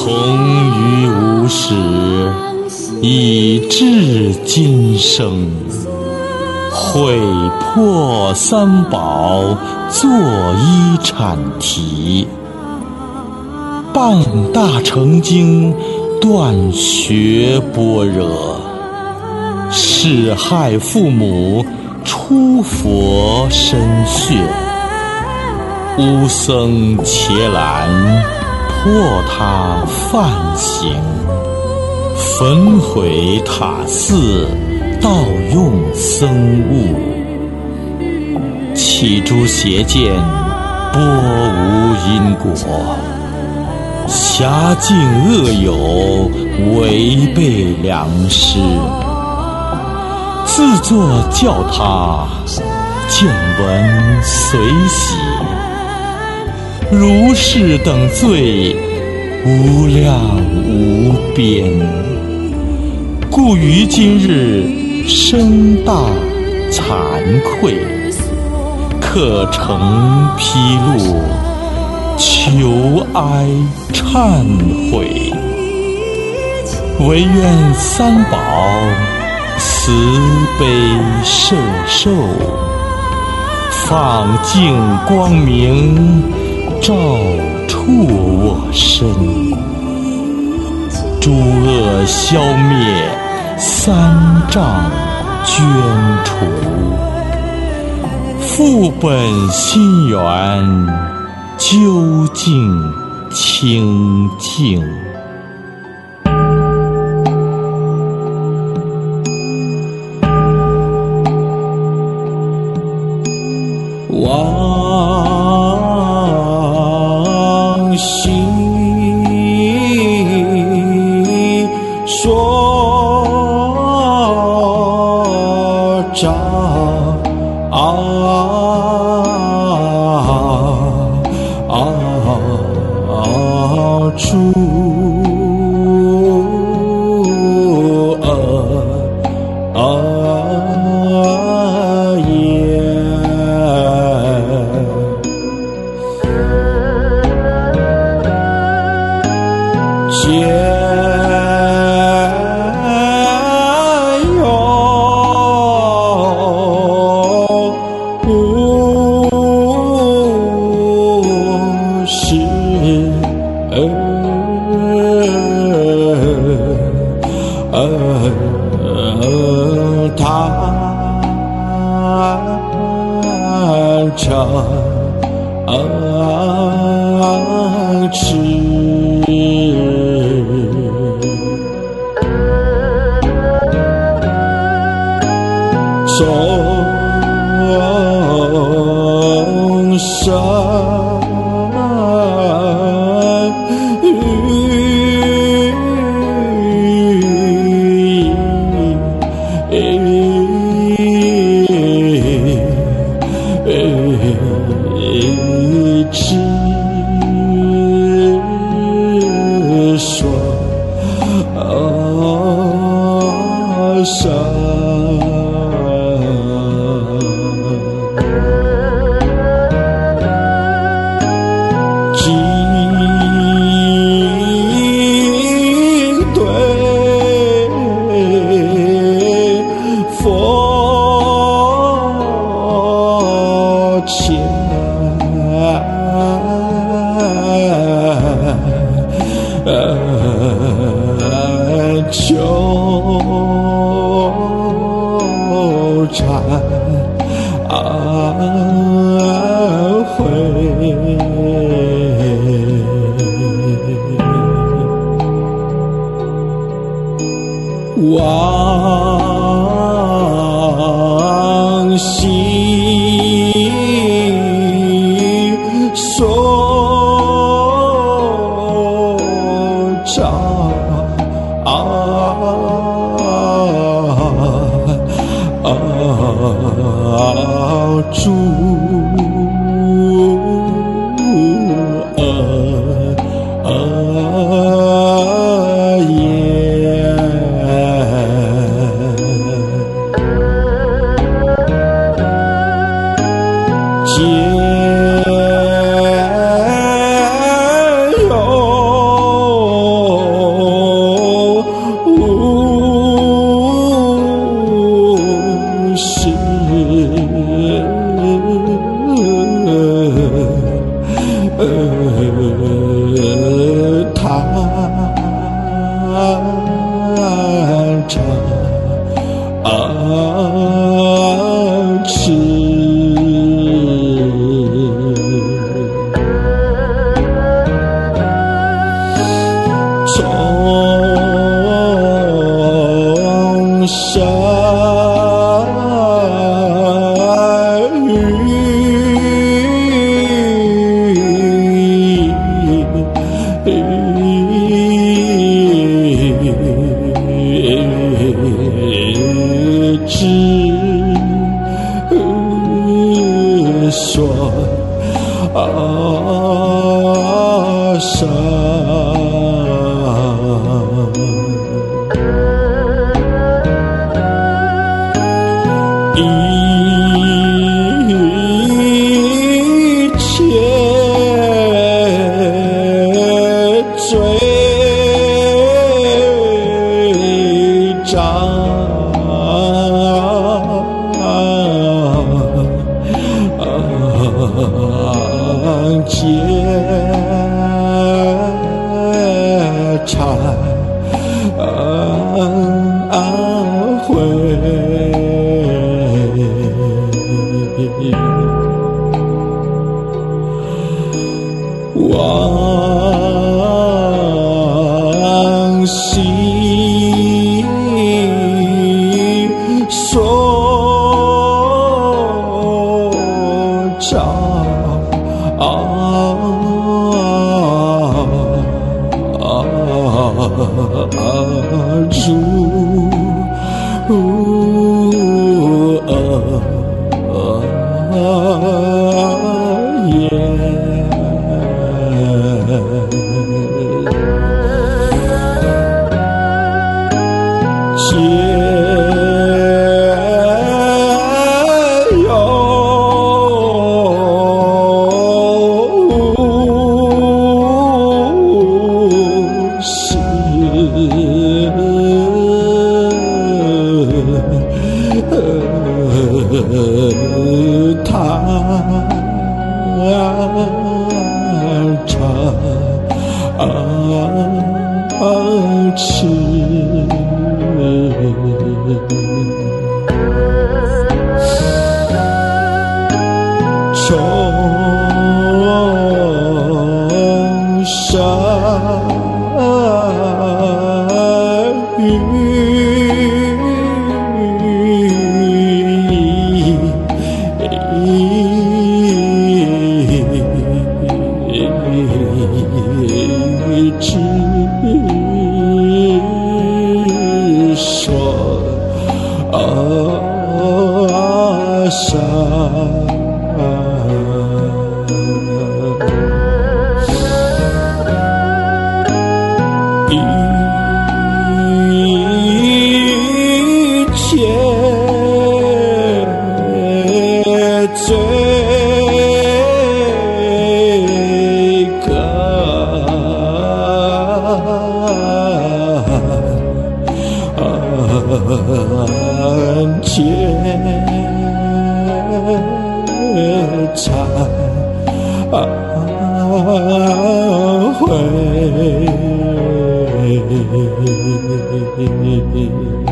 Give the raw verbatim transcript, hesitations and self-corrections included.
从于无始，以至今生，会破三宝，作一阐题，办大成经，断学般若，是害父母，出佛身血，乌僧伽蓝，破他梵行，焚毁塔寺，盗用僧物，起诸邪见，波无因果，狭径恶友，违背良师，自作教他，见闻随喜，如是等罪，无量无边，故于今日深大惭愧，课程披露，求哀忏悔，唯愿三宝慈悲摄受，放净光明，照触我身，诸恶消灭，三障捐除，复本心源，究竟清净。 往昔说照诸恶业，皆由无始贪嗔痴，众生说生今对佛前求忏悔，往昔说照诸恶业， 生。一切罪障皆忏悔。往昔所造如恶业，皆由心贪嗔痴，从生于之所生。一切罪根皆忏悔。